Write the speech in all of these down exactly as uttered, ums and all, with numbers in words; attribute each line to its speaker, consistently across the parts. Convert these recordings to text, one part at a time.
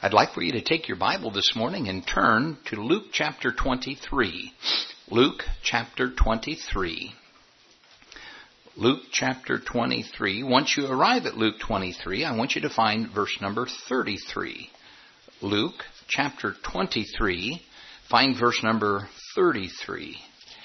Speaker 1: I'd like for you to take your Bible this morning and turn to Luke chapter twenty-three. Luke chapter twenty-three. Luke chapter twenty-three. Once you arrive at Luke twenty-three, I want you to find verse number thirty-three. Luke chapter twenty-three, find verse number thirty-three.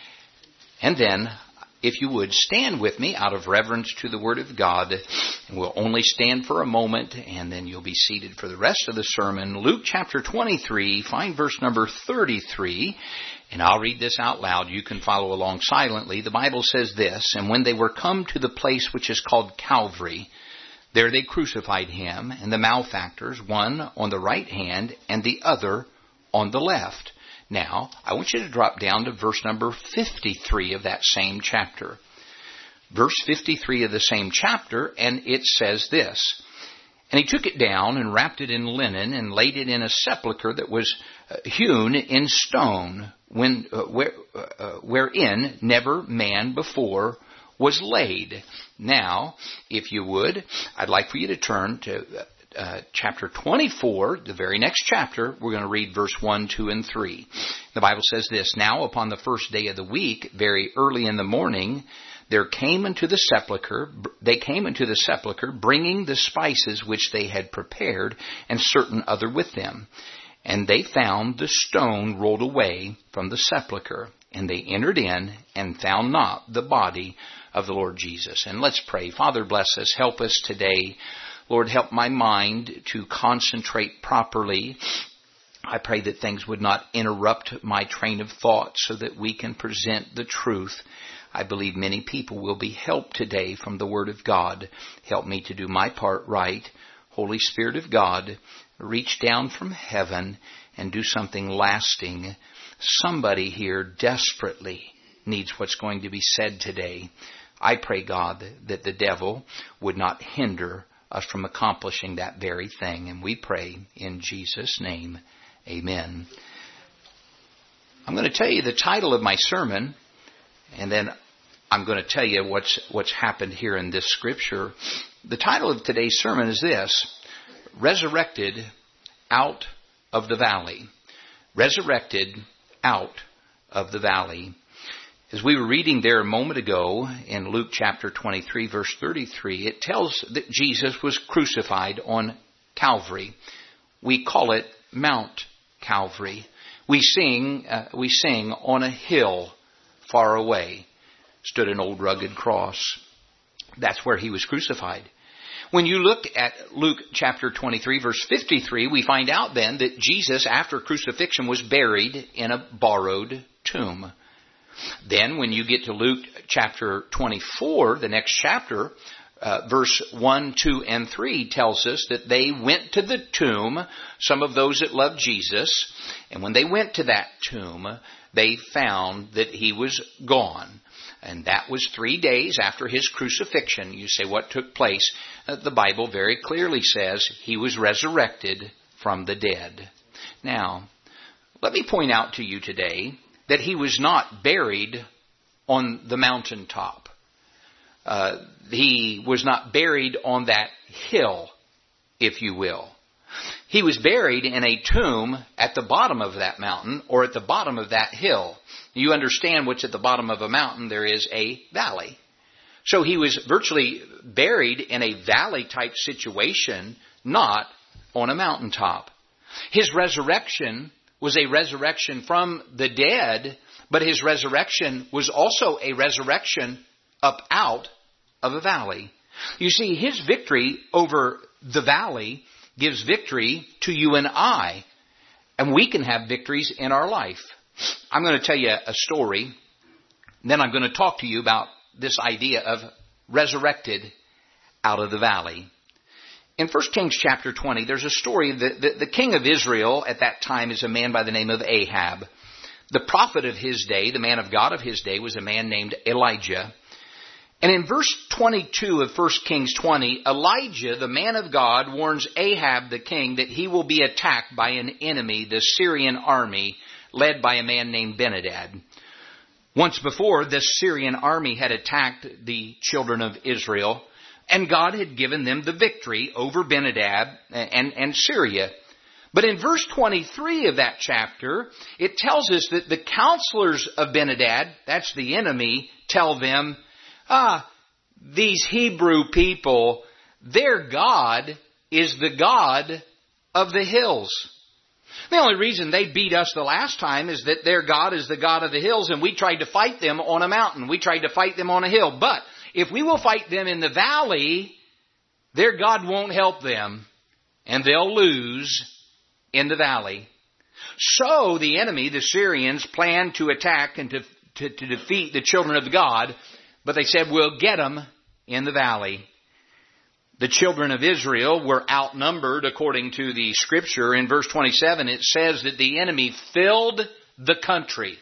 Speaker 1: And then, if you would, stand with me out of reverence to the Word of God. And we'll only stand for a moment, and then you'll be seated for the rest of the sermon. Luke chapter twenty-three, find verse number thirty-three. And I'll read this out loud. You can follow along silently. The Bible says this, "And when they were come to the place which is called Calvary, there they crucified him and the malefactors, one on the right hand and the other on the left." Now, I want you to drop down to verse number fifty-three of that same chapter. Verse fifty-three of the same chapter, and it says this, "And he took it down and wrapped it in linen and laid it in a sepulchre that was uh, hewn in stone, when uh, where, uh, wherein never man before was laid." Now, if you would, I'd like for you to turn to Uh, Uh, chapter twenty-four, the very next chapter. We're going to read verse one, two, and three. The Bible says this, "Now upon the first day of the week, very early in the morning, there came into the sepulchre, they came into the sepulchre, bringing the spices which they had prepared, and certain other with them. And they found the stone rolled away from the sepulchre. And they entered in, and found not the body of the Lord Jesus." And let's pray. Father, bless us. Help us today. Lord, help my mind to concentrate properly. I pray that things would not interrupt my train of thought so that we can present the truth. I believe many people will be helped today from the Word of God. Help me to do my part right. Holy Spirit of God, reach down from heaven and do something lasting. Somebody here desperately needs what's going to be said today. I pray, God, that the devil would not hinder us from accomplishing that very thing. And we pray in Jesus' name, amen. I'm going to tell you the title of my sermon, and then I'm going to tell you what's what's happened here in this scripture. The title of today's sermon is this: Resurrected Out of the Valley. Resurrected out of the valley. As we were reading there a moment ago in Luke chapter twenty-three, verse thirty-three, it tells that Jesus was crucified on Calvary. We call it Mount Calvary. We sing, uh, we sing, "On a hill far away stood an old rugged cross." That's where he was crucified. When you look at Luke chapter twenty-three, verse fifty-three, we find out then that Jesus, after crucifixion, was buried in a borrowed tomb. Then when you get to Luke chapter twenty-four, the next chapter, uh, verse one, two, and three tells us that they went to the tomb, some of those that loved Jesus, and when they went to that tomb, they found that he was gone. And that was three days after his crucifixion. You say, what took place? Uh, the Bible very clearly says he was resurrected from the dead. Now, let me point out to you today that he was not buried on the mountaintop. Uh, he was not buried on that hill, if you will. He was buried in a tomb at the bottom of that mountain or at the bottom of that hill. You understand what's at the bottom of a mountain? There is a valley. So he was virtually buried in a valley-type situation, not on a mountaintop. His resurrection was a resurrection from the dead, but his resurrection was also a resurrection up out of a valley. You see, his victory over the valley gives victory to you and I, and we can have victories in our life. I'm going to tell you a story, then I'm going to talk to you about this idea of resurrected out of the valley. In First Kings chapter twenty, there's a story that the, the king of Israel at that time is a man by the name of Ahab. The prophet of his day, the man of God of his day, was a man named Elijah. And in verse twenty-two of First Kings twenty, Elijah, the man of God, warns Ahab the king that he will be attacked by an enemy, the Syrian army, led by a man named Ben-Hadad. Once before, this Syrian army had attacked the children of Israel, and God had given them the victory over Ben-Hadad and, and Syria. But in verse twenty-three of that chapter, it tells us that the counselors of Benhadad, that's the enemy, tell them, ah, these Hebrew people, their God is the God of the hills. The only reason they beat us the last time is that their God is the God of the hills, and we tried to fight them on a mountain. We tried to fight them on a hill. But if we will fight them in the valley, their God won't help them, and they'll lose in the valley. So the enemy, the Syrians, planned to attack and to, to, to defeat the children of God, but they said, we'll get them in the valley. The children of Israel were outnumbered according to the scripture. In verse twenty-seven, it says that the enemy filled the country.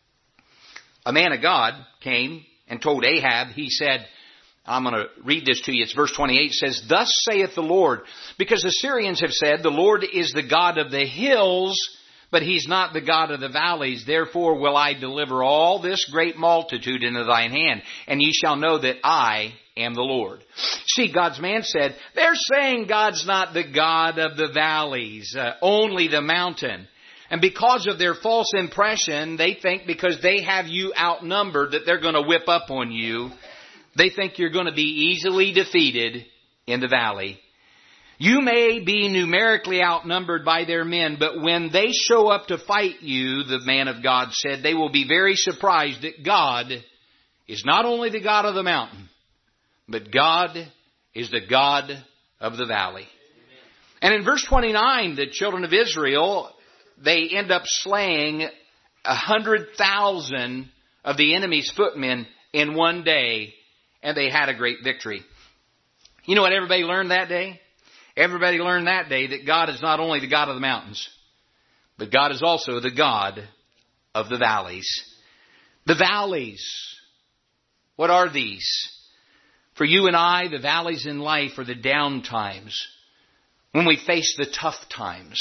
Speaker 1: A man of God came and told Ahab, he said, I'm going to read this to you. It's verse twenty-eight. It says, thus saith the Lord, because the Syrians have said, the Lord is the God of the hills, but He's not the God of the valleys. Therefore will I deliver all this great multitude into thine hand, and ye shall know that I am the Lord. See, God's man said, they're saying God's not the God of the valleys, uh, only the mountain. And because of their false impression, they think because they have you outnumbered that they're going to whip up on you. They think you're going to be easily defeated in the valley. You may be numerically outnumbered by their men, but when they show up to fight you, the man of God said, they will be very surprised that God is not only the God of the mountain, but God is the God of the valley. And in verse twenty-nine, the children of Israel, they end up slaying a hundred thousand of the enemy's footmen in one day, and they had a great victory. You know what everybody learned that day? Everybody learned that day that God is not only the God of the mountains, but God is also the God of the valleys. The valleys. What are these? For you and I, the valleys in life are the down times, when we face the tough times.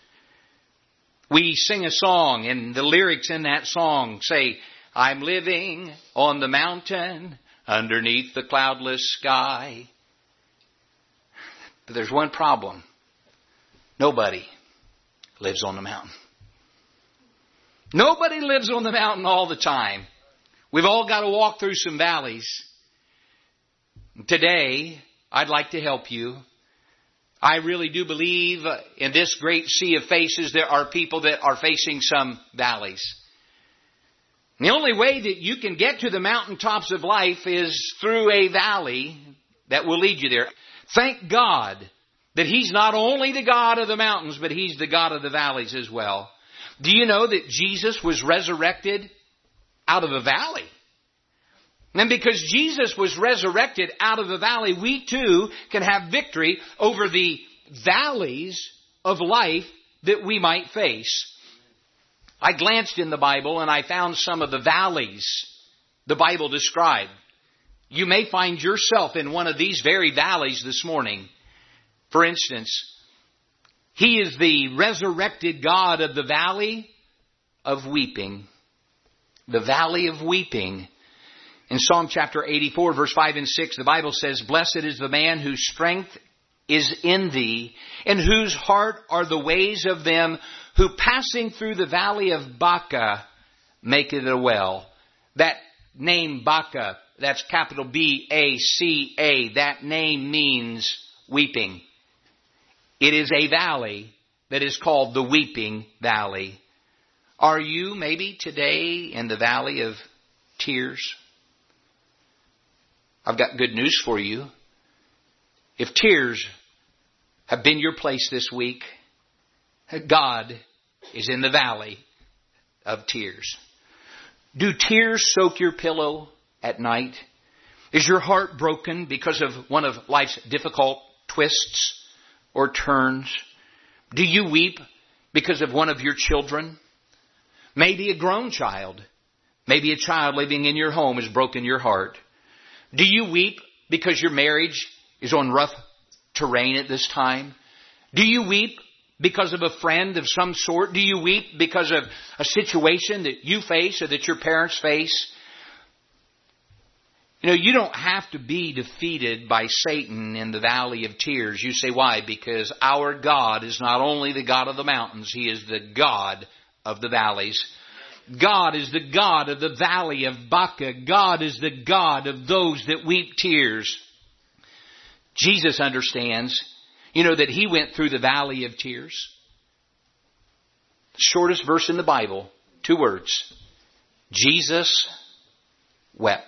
Speaker 1: We sing a song, and the lyrics in that song say, I'm living on the mountain underneath the cloudless sky. But there's one problem. Nobody lives on the mountain. Nobody lives on the mountain all the time. We've all got to walk through some valleys. Today, I'd like to help you. I really do believe in this great sea of faces there are people that are facing some valleys. The only way that you can get to the mountaintops of life is through a valley that will lead you there. Thank God that He's not only the God of the mountains, but He's the God of the valleys as well. Do you know that Jesus was resurrected out of a valley? And because Jesus was resurrected out of the valley, we too can have victory over the valleys of life that we might face. I glanced in the Bible and I found some of the valleys the Bible described. You may find yourself in one of these very valleys this morning. For instance, He is the resurrected God of the valley of weeping. The valley of weeping. In Psalm chapter eighty-four, verse five and six, the Bible says, blessed is the man whose strength is in thee, in whose heart are the ways of them who passing through the valley of Baca make it a well. That name Baca, that's capital B A C A, that name means weeping. It is a valley that is called the Weeping Valley. Are you maybe today in the valley of tears? I've got good news for you. If tears have been your place this week, God is in the valley of tears. Do tears soak your pillow at night? Is your heart broken because of one of life's difficult twists or turns? Do you weep because of one of your children? Maybe a grown child. Maybe a child living in your home has broken your heart. Do you weep because your marriage is on rough terrain at this time? Do you weep because of a friend of some sort? Do you weep because of a situation that you face or that your parents face? You know, you don't have to be defeated by Satan in the valley of tears. You say, why? Because our God is not only the God of the mountains, He is the God of the valleys. God is the God of the valley of Baca. God is the God of those that weep tears. Jesus understands, you know, that He went through the valley of tears. Shortest verse in the Bible, two words. Jesus wept.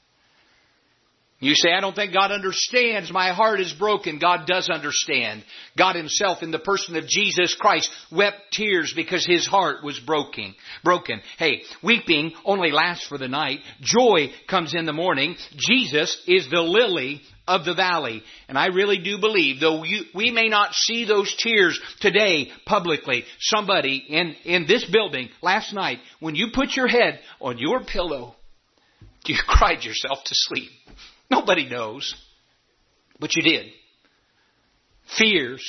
Speaker 1: You say, I don't think God understands. My heart is broken. God does understand. God Himself, in the person of Jesus Christ, wept tears because His heart was broken. Broken. Hey, weeping only lasts for the night. Joy comes in the morning. Jesus is the lily of the valley. And I really do believe, though you, we may not see those tears today publicly, somebody in, in this building last night, when you put your head on your pillow, you cried yourself to sleep. Nobody knows. But you did. Fears,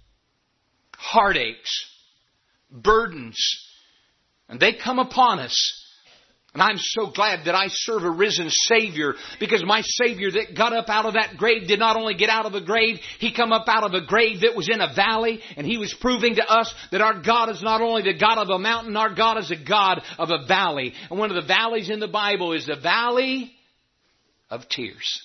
Speaker 1: heartaches, burdens, and they come upon us. And I'm so glad that I serve a risen Savior, because my Savior that got up out of that grave did not only get out of a grave, He come up out of a grave that was in a valley, and He was proving to us that our God is not only the God of a mountain, our God is a God of a valley. And one of the valleys in the Bible is the valley of tears.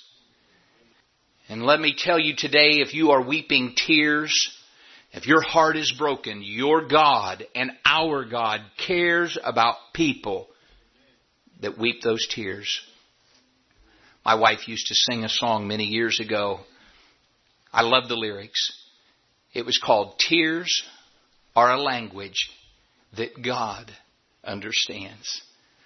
Speaker 1: And let me tell you today, if you are weeping tears, if your heart is broken, your God and our God cares about people that weep those tears. My wife used to sing a song many years ago. I love the lyrics. It was called Tears Are a Language That God Understands.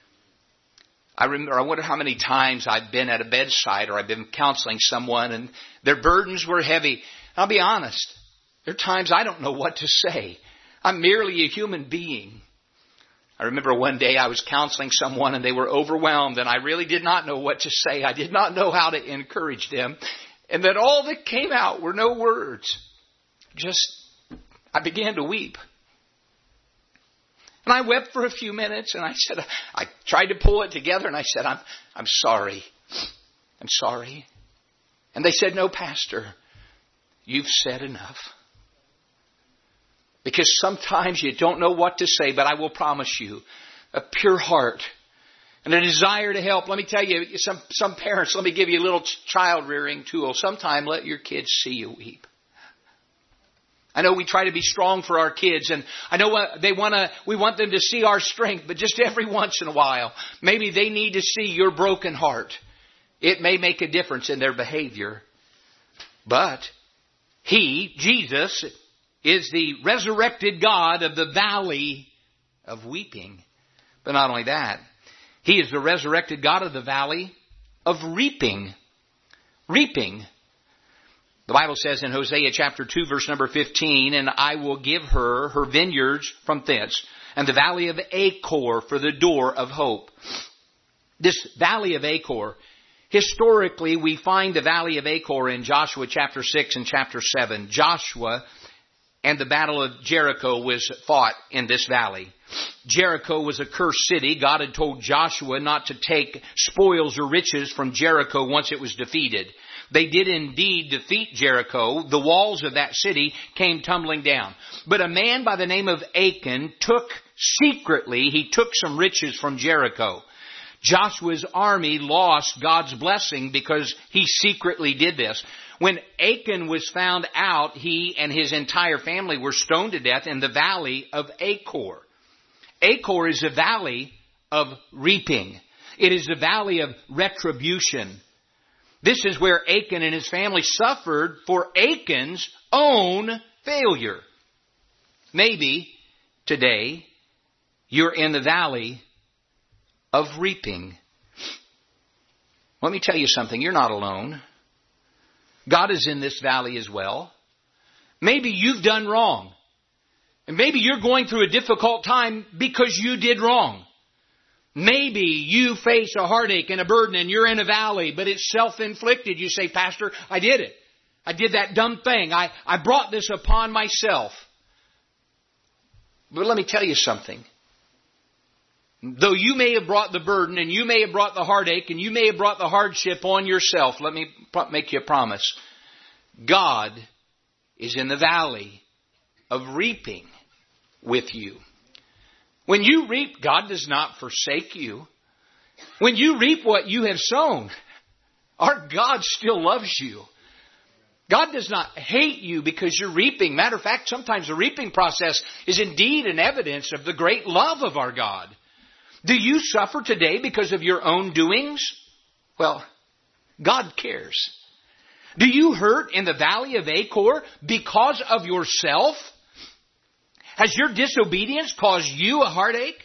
Speaker 1: I remember, I wonder how many times I've been at a bedside or I've been counseling someone and their burdens were heavy. I'll be honest. There are times I don't know what to say. I'm merely a human being. I remember one day I was counseling someone and they were overwhelmed and I really did not know what to say. I did not know how to encourage them. And that all that came out were no words. Just, I began to weep. And I wept for a few minutes and I said, I tried to pull it together and I said, I'm, I'm sorry. I'm sorry. And they said, no, Pastor, you've said enough. Because sometimes you don't know what to say, but I will promise you a pure heart and a desire to help. Let me tell you, some, some parents, let me give you a little child rearing tool. Sometime let your kids see you weep. I know we try to be strong for our kids, and I know they want to, we want them to see our strength, but just every once in a while, maybe they need to see your broken heart. It may make a difference in their behavior. But He, Jesus, is the resurrected God of the valley of weeping. But not only that, He is the resurrected God of the valley of reaping. Reaping. The Bible says in Hosea chapter two, verse number fifteen, and I will give her her vineyards from thence, and the valley of Achor for the door of hope. This valley of Achor, historically we find the valley of Achor in Joshua chapter six and chapter seven. Joshua and the battle of Jericho was fought in this valley. Jericho was a cursed city. God had told Joshua not to take spoils or riches from Jericho once it was defeated. They did indeed defeat Jericho. The walls of that city came tumbling down. But a man by the name of Achan took secretly, he took some riches from Jericho. Joshua's army lost God's blessing because he secretly did this. When Achan was found out, he and his entire family were stoned to death in the valley of Achor. Achor is a valley of reaping. It is a valley of retribution. This is where Achan and his family suffered for Achan's own failure. Maybe today you're in the valley of reaping. Let me tell you something. You're not alone. God is in this valley as well. Maybe you've done wrong. And maybe you're going through a difficult time because you did wrong. Maybe you face a heartache and a burden and you're in a valley, but it's self-inflicted. You say, Pastor, I did it. I did that dumb thing. I, I brought this upon myself. But let me tell you something. Though you may have brought the burden and you may have brought the heartache and you may have brought the hardship on yourself, let me make you a promise. God is in the valley of reaping with you. When you reap, God does not forsake you. When you reap what you have sown, our God still loves you. God does not hate you because you're reaping. Matter of fact, sometimes the reaping process is indeed an evidence of the great love of our God. Do you suffer today because of your own doings? Well, God cares. Do you hurt in the valley of Achor because of yourself? Has your disobedience caused you a heartache?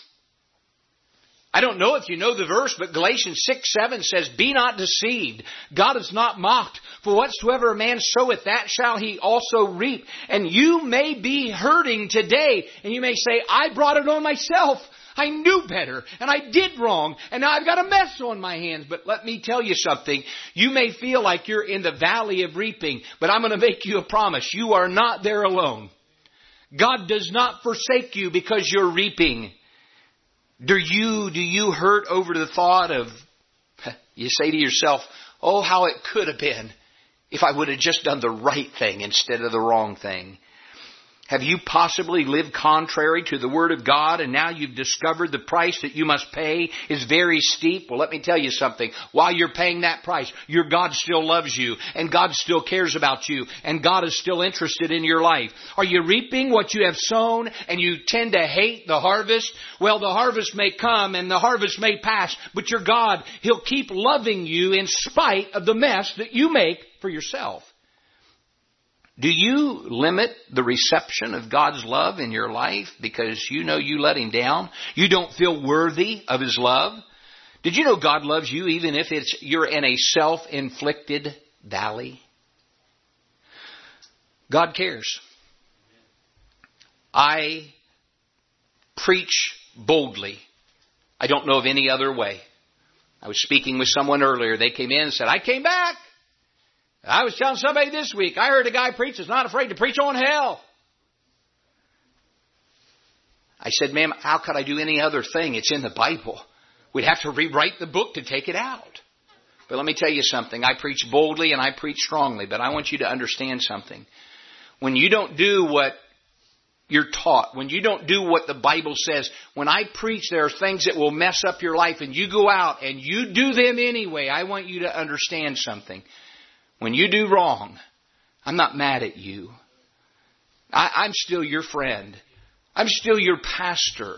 Speaker 1: I don't know if you know the verse, but Galatians six seven says, "Be not deceived. God is not mocked. For whatsoever a man soweth, that shall he also reap." And you may be hurting today, and you may say, "I brought it on myself. I knew better, and I did wrong, and now I've got a mess on my hands." But let me tell you something. You may feel like you're in the valley of reaping, but I'm going to make you a promise. You are not there alone. God does not forsake you because you're reaping. Do you, do you hurt over the thought of, you say to yourself, "Oh, how it could have been if I would have just done the right thing instead of the wrong thing"? Have you possibly lived contrary to the Word of God, and now you've discovered the price that you must pay is very steep? Well, let me tell you something. While you're paying that price, your God still loves you, and God still cares about you, and God is still interested in your life. Are you reaping what you have sown, and you tend to hate the harvest? Well, the harvest may come, and the harvest may pass, but your God, He'll keep loving you in spite of the mess that you make for yourself. Do you limit the reception of God's love in your life because you know you let Him down? You don't feel worthy of His love? Did you know God loves you even if it's you're in a self-inflicted valley? God cares. I preach boldly. I don't know of any other way. I was speaking with someone earlier. They came in and said, "I came back. I was telling somebody this week, I heard a guy preach that's not afraid to preach on hell." I said, "Ma'am, how could I do any other thing? It's in the Bible. We'd have to rewrite the book to take it out." But let me tell you something. I preach boldly and I preach strongly, but I want you to understand something. When you don't do what you're taught, when you don't do what the Bible says, when I preach there are things that will mess up your life and you go out and you do them anyway, I want you to understand something. When you do wrong, I'm not mad at you. I, I'm still your friend. I'm still your pastor.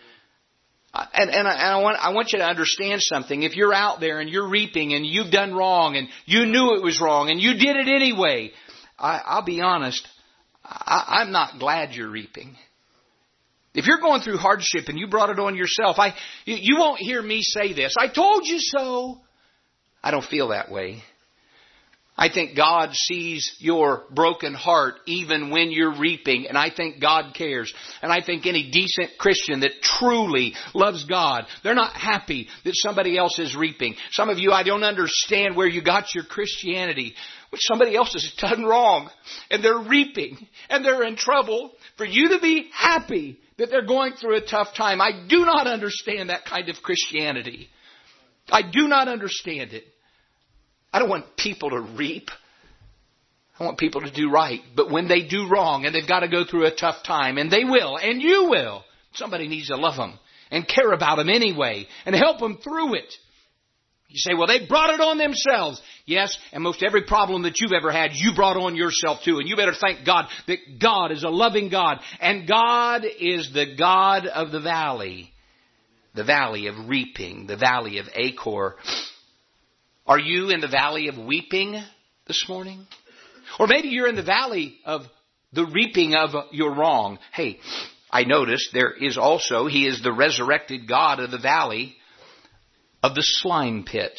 Speaker 1: And, and, I, and I, want, I want you to understand something. If you're out there and you're reaping and you've done wrong and you knew it was wrong and you did it anyway, I, I'll be honest, I, I'm not glad you're reaping. If you're going through hardship and you brought it on yourself, I, you, you won't hear me say this. "I told you so." I don't feel that way. I think God sees your broken heart even when you're reaping, and I think God cares. And I think any decent Christian that truly loves God, they're not happy that somebody else is reaping. Some of you, I don't understand where you got your Christianity, which somebody else has done wrong, and they're reaping, and they're in trouble. For you to be happy that they're going through a tough time, I do not understand that kind of Christianity. I do not understand it. I don't want people to reap. I want people to do right. But when they do wrong and they've got to go through a tough time, and they will, and you will, somebody needs to love them and care about them anyway and help them through it. You say, "Well, they brought it on themselves." Yes, and most every problem that you've ever had, you brought on yourself too. And you better thank God that God is a loving God. And God is the God of the valley. The valley of reaping. The valley of Achor. Are you in the valley of weeping this morning? Or maybe you're in the valley of the reaping of your wrong. Hey, I noticed there is also, He is the resurrected God of the valley of the slime pits.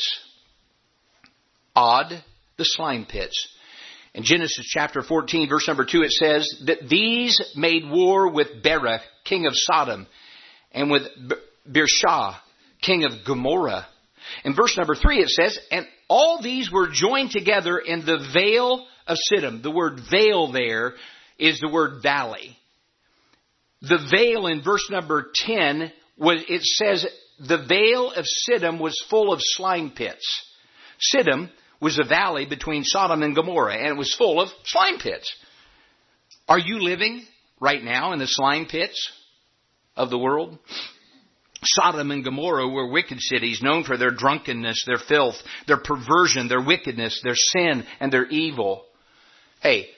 Speaker 1: Odd, the slime pits. In Genesis chapter fourteen, verse number two, it says that these made war with Berah, king of Sodom, and with Birsha, king of Gomorrah. In verse number three it says, "And all these were joined together in the vale of Siddim." The word vale there is the word valley. The vale in verse number ten was, it says, the vale of Siddim was full of slime pits. Siddim was a valley between Sodom and Gomorrah, and it was full of slime pits. Are you living right now in the slime pits of the world? Sodom and Gomorrah were wicked cities known for their drunkenness, their filth, their perversion, their wickedness, their sin, and their evil. Hey,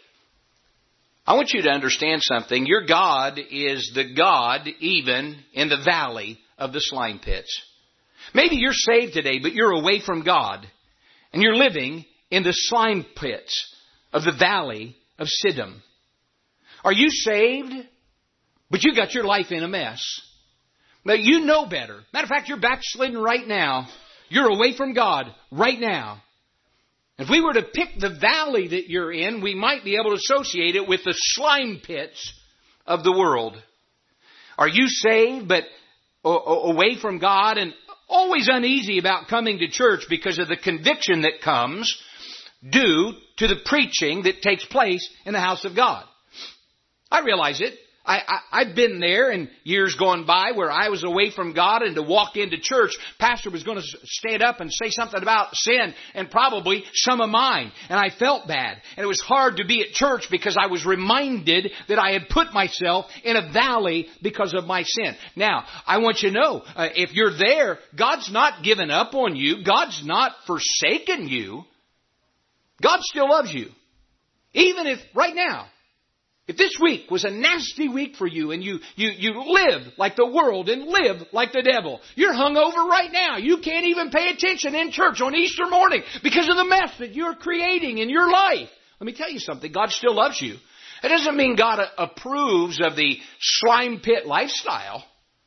Speaker 1: I want you to understand something. Your God is the God even in the valley of the slime pits. Maybe you're saved today, but you're away from God. And you're living in the slime pits of the valley of Siddim. Are you saved, but you got your life in a mess? Now, you know better. Matter of fact, you're backslidden right now. You're away from God right now. If we were to pick the valley that you're in, we might be able to associate it with the slime pits of the world. Are you saved, but away from God and always uneasy about coming to church because of the conviction that comes due to the preaching that takes place in the house of God? I realize it. I, I, I've been there in years gone by where I was away from God, and to walk into church, pastor was going to stand up and say something about sin and probably some of mine. And I felt bad. And it was hard to be at church because I was reminded that I had put myself in a valley because of my sin. Now, I want you to know, uh, if you're there, God's not given up on you. God's not forsaken you. God still loves you. Even if right now, if this week was a nasty week for you and you, you, you live like the world and live like the devil, you're hungover right now. You can't even pay attention in church on Easter morning because of the mess that you're creating in your life. Let me tell you something. God still loves you. It doesn't mean God approves of the slime pit lifestyle,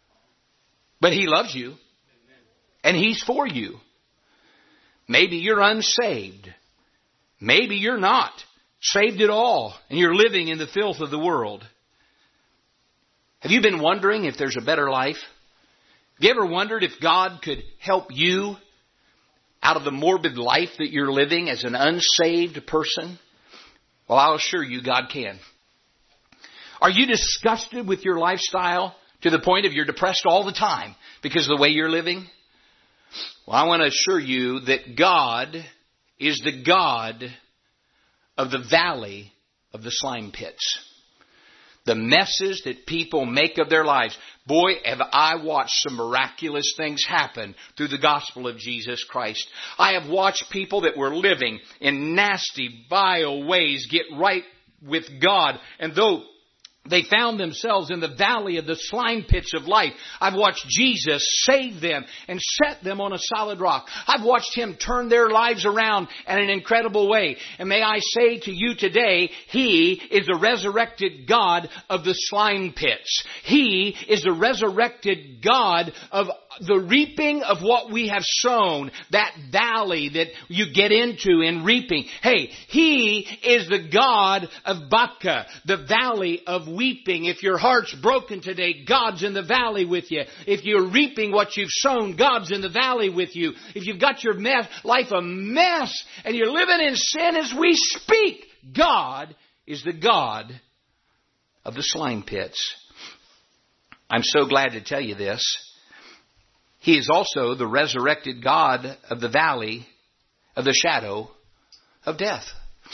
Speaker 1: but He loves you and He's for you. Maybe you're unsaved. Maybe you're not saved at all, and you're living in the filth of the world. Have you been wondering if there's a better life? Have you ever wondered if God could help you out of the morbid life that you're living as an unsaved person? Well, I'll assure you God can. Are you disgusted with your lifestyle to the point of you're depressed all the time because of the way you're living? Well, I want to assure you that God is the God of the valley of the slime pits. The messes that people make of their lives. Boy, have I watched some miraculous things happen through the gospel of Jesus Christ. I have watched people that were living in nasty, vile ways get right with God. And though they found themselves in the valley of the slime pits of life, I've watched Jesus save them and set them on a solid rock. I've watched Him turn their lives around in an incredible way. And may I say to you today, He is the resurrected God of the slime pits. He is the resurrected God of the reaping of what we have sown, that valley that you get into in reaping. Hey, He is the God of Baca, the valley of weeping. If your heart's broken today, God's in the valley with you. If you're reaping what you've sown, God's in the valley with you. If you've got your mess, life a mess and you're living in sin as we speak, God is the God of the slime pits. I'm so glad to tell you this. He is also the resurrected God of the valley of the shadow of death.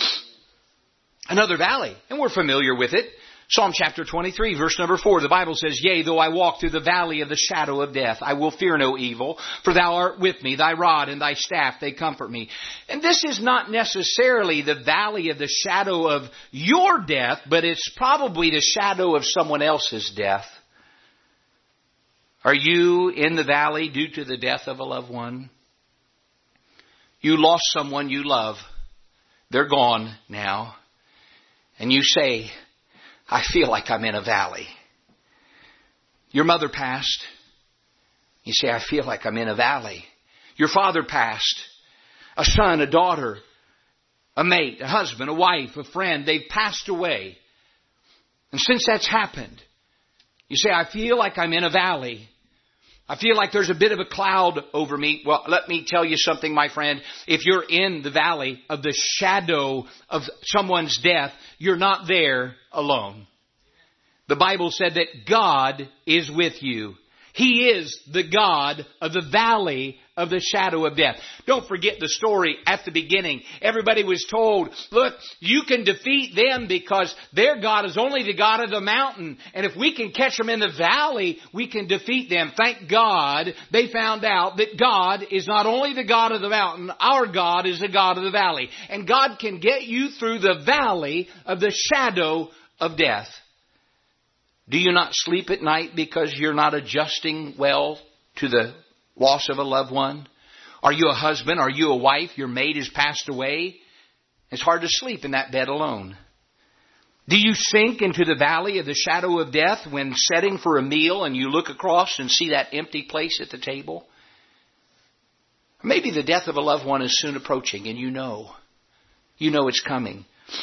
Speaker 1: Another valley, and we're familiar with it. Psalm chapter twenty-three, verse number four, the Bible says, Yea, though I walk through the valley of the shadow of death, I will fear no evil, for Thou art with me, Thy rod and Thy staff, they comfort me. And this is not necessarily the valley of the shadow of your death, but it's probably the shadow of someone else's death. Are you in the valley due to the death of a loved one? You lost someone you love. They're gone now. And you say, I feel like I'm in a valley. Your mother passed. You say, I feel like I'm in a valley. Your father passed. A son, a daughter, a mate, a husband, a wife, a friend. They've passed away. And since that's happened, you say, I feel like I'm in a valley. I feel like there's a bit of a cloud over me. Well, let me tell you something, my friend. If you're in the valley of the shadow of someone's death, you're not there alone. The Bible said that God is with you. He is the God of the valley of the shadow of death. Don't forget the story at the beginning. Everybody was told, look, you can defeat them because their God is only the God of the mountain. And if we can catch them in the valley, we can defeat them. Thank God they found out that God is not only the God of the mountain, our God is the God of the valley. And God can get you through the valley of the shadow of death. Do you not sleep at night because you're not adjusting well to the loss of a loved one? Are you a husband? Are you a wife? Your mate has passed away. It's hard to sleep in that bed alone. Do you sink into the valley of the shadow of death when setting for a meal and you look across and see that empty place at the table? Maybe the death of a loved one is soon approaching and you know. You know it's coming.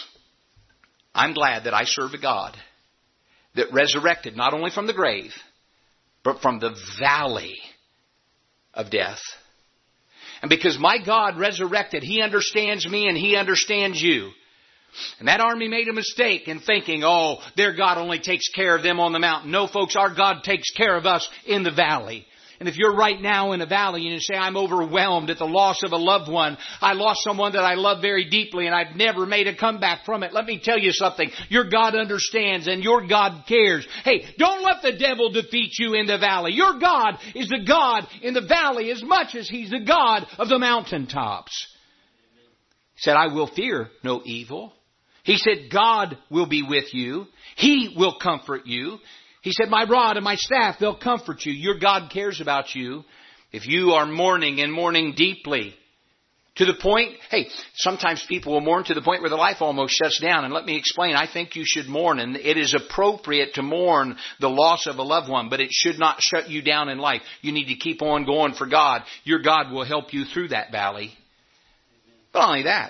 Speaker 1: I'm glad that I serve a God that resurrected not only from the grave, but from the valley of death. And because my God resurrected, He understands me and He understands you. And that army made a mistake in thinking, oh, their God only takes care of them on the mountain. No, folks, our God takes care of us in the valley. And if you're right now in a valley and you say, I'm overwhelmed at the loss of a loved one. I lost someone that I love very deeply and I've never made a comeback from it. Let me tell you something. Your God understands and your God cares. Hey, don't let the devil defeat you in the valley. Your God is the God in the valley as much as He's the God of the mountaintops. He said, I will fear no evil. He said, God will be with you. He will comfort you. He said, my rod and my staff, they'll comfort you. Your God cares about you. If you are mourning and mourning deeply to the point, hey, sometimes people will mourn to the point where their life almost shuts down. And let me explain, I think you should mourn. And it is appropriate to mourn the loss of a loved one, but it should not shut you down in life. You need to keep on going for God. Your God will help you through that valley. But not only that,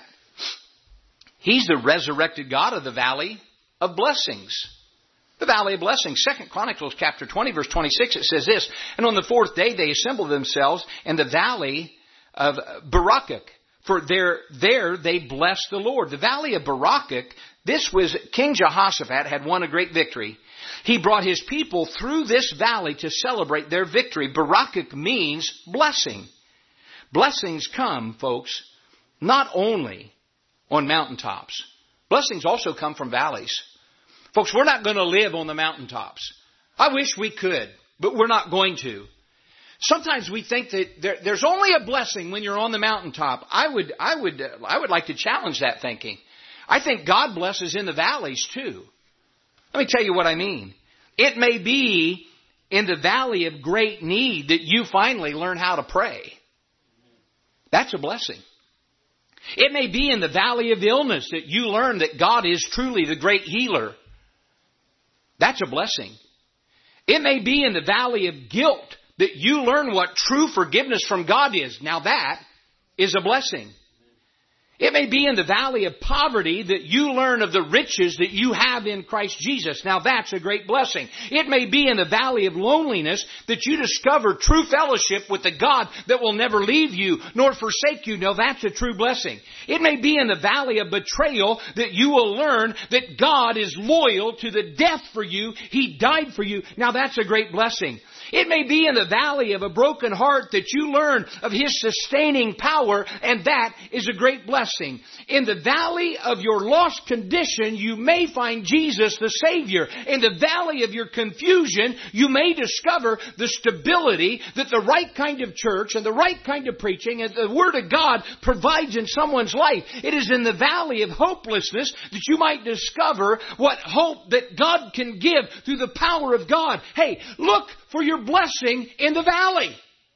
Speaker 1: He's the resurrected God of the valley of blessings. The valley of blessings. Second Chronicles chapter twenty, verse twenty-six, it says this, and on the fourth day they assembled themselves in the valley of Barakach. For there, there they blessed the Lord. The valley of Barakach, this was King Jehoshaphat had won a great victory. He brought his people through this valley to celebrate their victory. Barakach means blessing. Blessings come, folks, not only on mountaintops. Blessings also come from valleys. Folks, we're not going to live on the mountaintops. I wish we could, but we're not going to. Sometimes we think that there, there's only a blessing when you're on the mountaintop. I would, I would, uh, I would like to challenge that thinking. I think God blesses in the valleys too. Let me tell you what I mean. It may be in the valley of great need that you finally learn how to pray. That's a blessing. It may be in the valley of illness that you learn that God is truly the great healer. That's a blessing. It may be in the valley of guilt that you learn what true forgiveness from God is. Now that is a blessing. It may be in the valley of poverty that you learn of the riches that you have in Christ Jesus. Now that's a great blessing. It may be in the valley of loneliness that you discover true fellowship with the God that will never leave you nor forsake you. Now that's a true blessing. It may be in the valley of betrayal that you will learn that God is loyal to the death for you. He died for you. Now that's a great blessing. It may be in the valley of a broken heart that you learn of His sustaining power, and that is a great blessing. In the valley of your lost condition, you may find Jesus the Savior. In the valley of your confusion, you may discover the stability that the right kind of church and the right kind of preaching and the Word of God provides in someone's life. It is in the valley of hopelessness that you might discover what hope that God can give through the power of God. Hey, look for your blessing in the valley.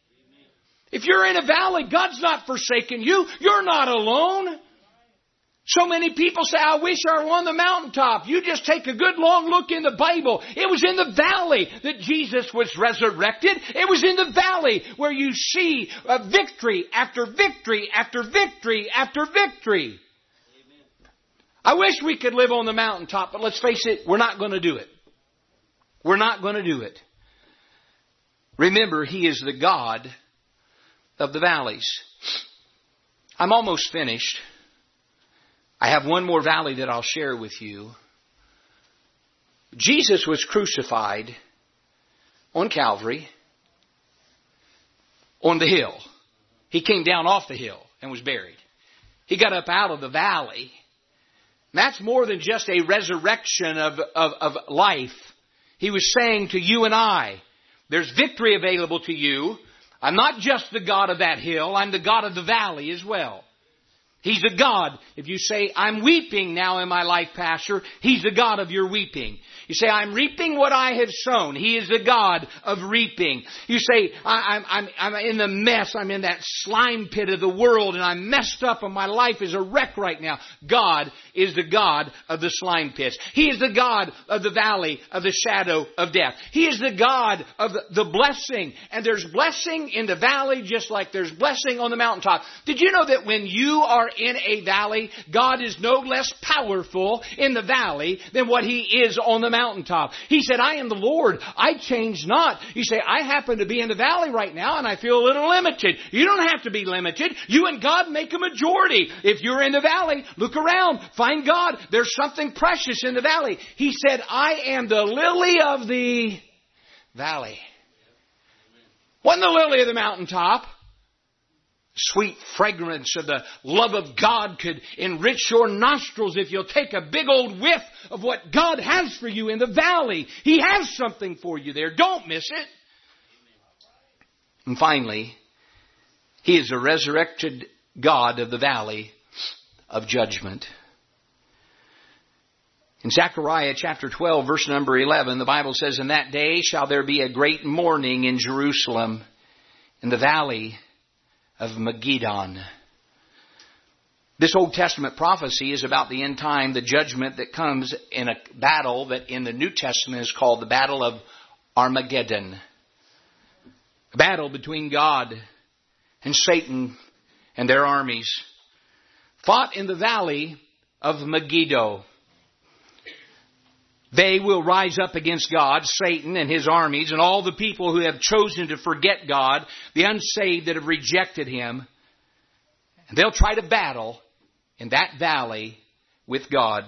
Speaker 1: If you're in a valley, God's not forsaken you. You're not alone. So many people say, I wish I were on the mountaintop. You just take a good long look in the Bible. It was in the valley that Jesus was resurrected. It was in the valley where you see a victory after victory after victory after victory. Amen. I wish we could live on the mountaintop, but let's face it, we're not going to do it. We're not going to do it. Remember, He is the God of the valleys. I'm almost finished. I have one more valley that I'll share with you. Jesus was crucified on Calvary. on the hill. He came down off the hill and was buried. He got up out of the valley. That's more than just a resurrection of, of, of life. He was saying to you and I, there's victory available to you. I'm not just the God of that hill. I'm the God of the valley as well. He's the God. If you say, I'm weeping now in my life, Pastor, He's the God of your weeping. You say, I'm reaping what I have sown. He is the God of reaping. You say, I, I'm, I'm, I'm in the mess. I'm in that slime pit of the world and I'm messed up and my life is a wreck right now. God is the God of the slime pits. He is the God of the valley of the shadow of death. He is the God of the, the blessing. And there's blessing in the valley just like there's blessing on the mountaintop. Did you know that when you are in a valley, God is no less powerful in the valley than what He is on the mountaintop? He said, I am the Lord. I change not. You say, I happen to be in the valley right now and I feel a little limited. You don't have to be limited. You and God make a majority. If you're in the valley, look around. Find God. There's something precious in the valley. He said, I am the lily of the valley. Wasn't the lily of the mountaintop. Sweet fragrance of the love of God could enrich your nostrils if you'll take a big old whiff of what God has for you in the valley. He has something for you there. Don't miss it. And finally, He is a resurrected God of the valley of judgment. In Zechariah chapter twelve, verse number eleven, the Bible says, in that day shall there be a great mourning in Jerusalem, in the valley of Megiddon. This Old Testament prophecy is about the end time, the judgment that comes in a battle that in the New Testament is called the Battle of Armageddon. A battle between God and Satan and their armies, fought in the valley of Megiddo. They will rise up against God, Satan and his armies, and all the people who have chosen to forget God, the unsaved that have rejected Him. And they'll try to battle in that valley with God.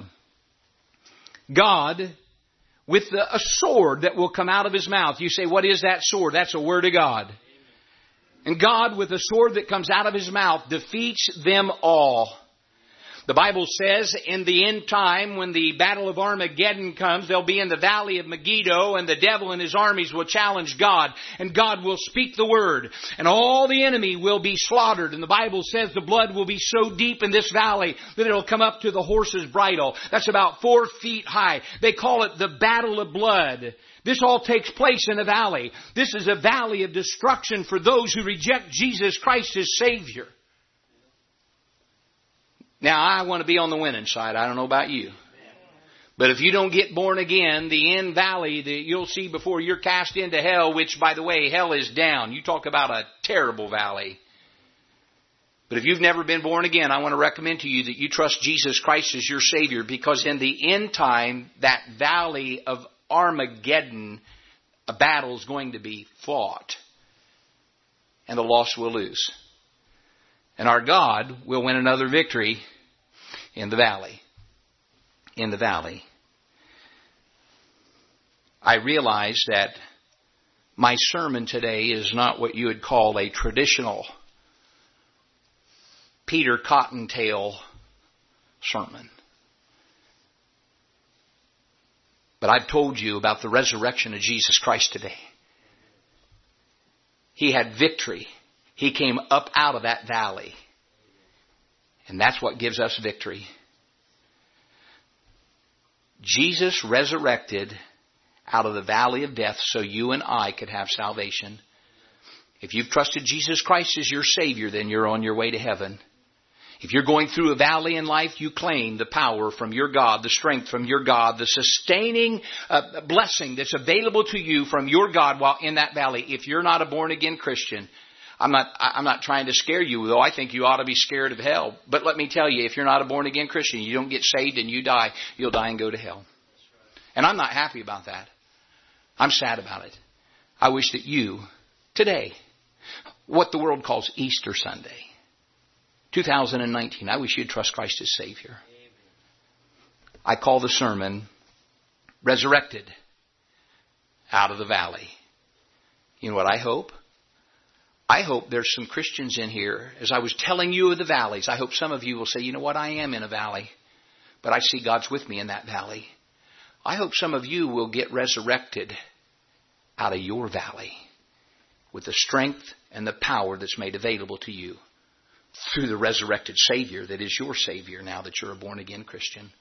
Speaker 1: God, with the, a sword that will come out of His mouth. You say, what is that sword? That's a word of God. And God, with a sword that comes out of His mouth, defeats them all. The Bible says in the end time, when the battle of Armageddon comes, they'll be in the valley of Megiddo, and the devil and his armies will challenge God, and God will speak the word, and all the enemy will be slaughtered. And the Bible says the blood will be so deep in this valley that it'll come up to the horse's bridle. That's about four feet high. They call it the battle of blood. This all takes place in a valley. This is a valley of destruction for those who reject Jesus Christ as Savior. Now, I want to be on the winning side. I don't know about you. But if you don't get born again, the end valley that you'll see before you're cast into hell, which, by the way, hell is down. You talk about a terrible valley. But if you've never been born again, I want to recommend to you that you trust Jesus Christ as your Savior, because in the end time, that valley of Armageddon, a battle is going to be fought. And the lost will lose. And our God will win another victory in the valley. In the valley. I realize that my sermon today is not what you would call a traditional Peter Cottontail sermon. But I've told you about the resurrection of Jesus Christ today. He had victory. He came up out of that valley. And that's what gives us victory. Jesus resurrected out of the valley of death so you and I could have salvation. If you've trusted Jesus Christ as your Savior, then you're on your way to heaven. If you're going through a valley in life, you claim the power from your God, the strength from your God, the sustaining uh, blessing that's available to you from your God while in that valley. If you're not a born-again Christian, I'm not, I'm not trying to scare you, though I think you ought to be scared of hell. But let me tell you, if you're not a born-again Christian, you don't get saved and you die, you'll die and go to hell. And I'm not happy about that. I'm sad about it. I wish that you, today, what the world calls Easter Sunday, two thousand nineteen, I wish you'd trust Christ as Savior. I call the sermon, Resurrected Out of the Valley. You know what I hope? I hope there's some Christians in here. As I was telling you of the valleys, I hope some of you will say, you know what, I am in a valley, but I see God's with me in that valley. I hope some of you will get resurrected out of your valley with the strength and the power that's made available to you through the resurrected Savior that is your Savior now that you're a born-again Christian.